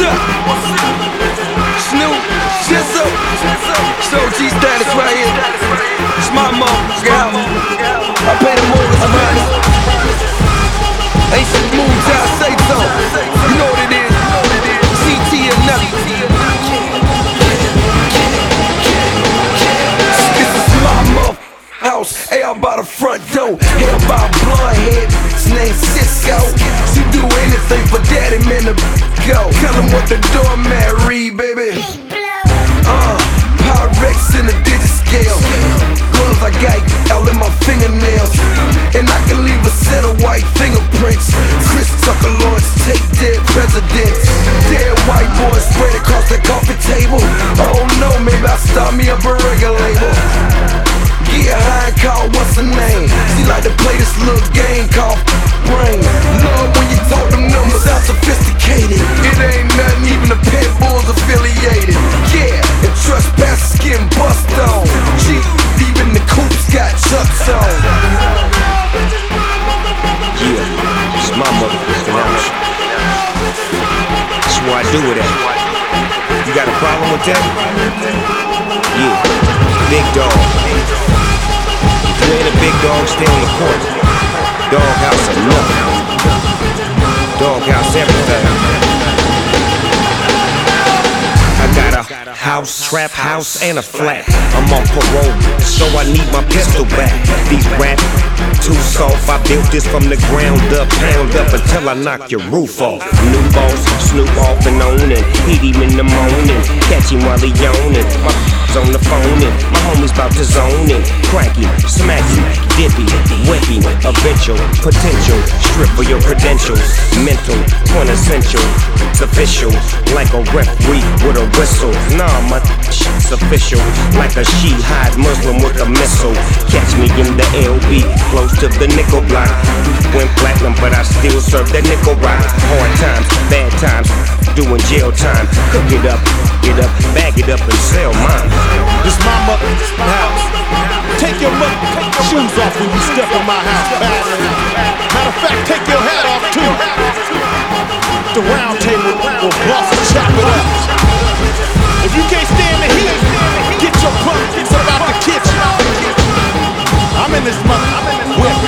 up? Snoop, Jizzo, so G status right here. It's my motherfucking house. I pay the mortgage money. Ain't some moves I say so. You know what it is. CT or nothing. This is my motherfucking house. Hey, I'm by the front door. Hey, I'm by a blonde head. His name's Cisco. She do anything for daddy, man, to go. Tell him what the doormat read, baby. Pyrex in a digit scale. Gloves I got all in my fingernails. And I can leave a set of white fingerprints. Chris Tucker, Lawrence, take dead presidents. Dead white boys spread across the coffee table. I don't know, maybe I'll start me up a record label. Get high and call what's her name. She like to play this little game called brain. Love when you talk them numbers sound sophisticated. It ain't nothing, even the pit bulls affiliated. Yeah, and trespassers getting bust on. Gee, even the coops got chucks on. Yeah, it's my motherfucking house. That's where I do it at. You got a problem with that? Yeah, big dog. If you ain't a big dog, stay on the court. Doghouse enough. Doghouse everything. I got a house, trap house, and a flat. I'm on parole, so I need my pistol back. These rap too soft, I built this from the ground up, pound up until I knock your roof off. New boss, Snoop off and on and hit him in the morning, catch him while he yawning. My on the phone and my homies bout to zone in. Crack him, smack him, dip him, whip him, eventual, potential, strip for your credentials, mental, quintessential, it's official, like a referee with a whistle. Nah, my shit's official, like a she-hide Muslim with a missile. Catch me in the LB, close to the nickel block. Went platinum, but I still serve that nickel rock. Hard times, bad times, doing jail time. Cook it up, bag it up and sell mine. This my mother's house. Take your shoes off when you step in my house. Matter of fact, take your hat off too. The round table will boss and chop it up. If you can't stand the heat, get your pumpkins up out the kitchen. I'm in this mother whip.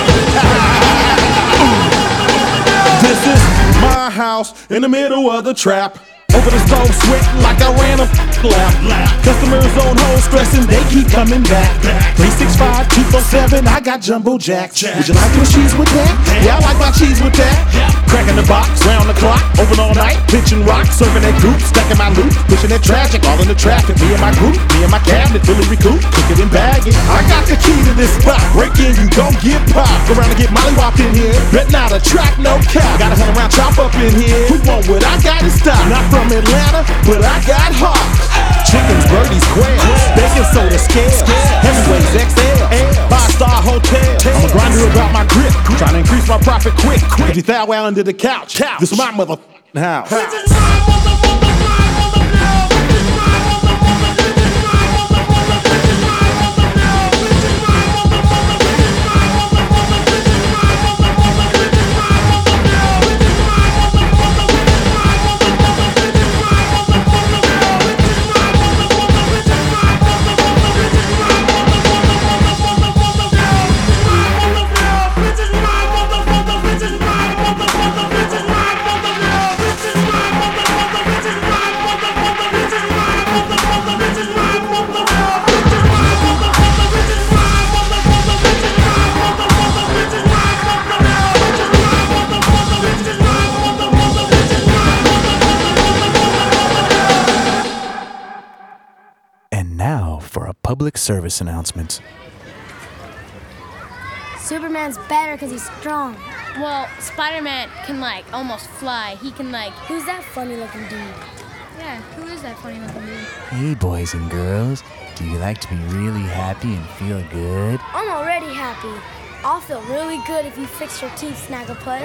This is my house in the middle of the trap. Over the stove sweating like I ran a lap. Customers on hold stressing, they keep coming back. 365, 247, I got jumbo jacks. Would you like your cheese with that? Yeah, I like my cheese with that. Cracking the box, round the clock, open all night, pitching rock, serving that goop, stacking my loot, pushing that tragic, all in the traffic. Me and my group, me and my cabinet, fully recouped, cook it and bag it. I got the key to this spot. Break in, you gon' get popped. Go around and get molly whopped in here. Bet not attract no cop. Got a 100 round chop up in here. Who want what I got to stop? Not from Atlanta, but I got heart. Chickens, birdies, quails, bacon soda, scales, heavyweights, XL, 5-star hotel. I'm a grinder about my grip, trying to increase my profit quick. If you thou well under the couch, this is my motherfucking house. Public service announcement. Superman's better because he's strong. Well, Spider-Man can, almost fly. He can, Who's that funny-looking dude? Yeah, who is that funny-looking dude? Hey, boys and girls. Do you like to be really happy and feel good? I'm already happy. I'll feel really good if you fix your teeth, Snagglepuss.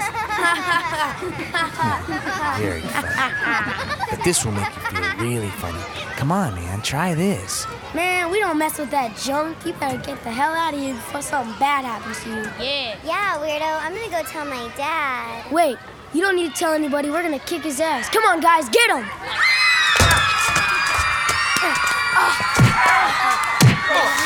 Very funny. But this will make you feel really funny. Come on, man, try this. Man, we don't mess with that junk. You better get the hell out of here before something bad happens to you. Yeah. Yeah, weirdo. I'm gonna go tell my dad. Wait, You don't need to tell anybody. We're gonna kick his ass. Come on, guys, get him!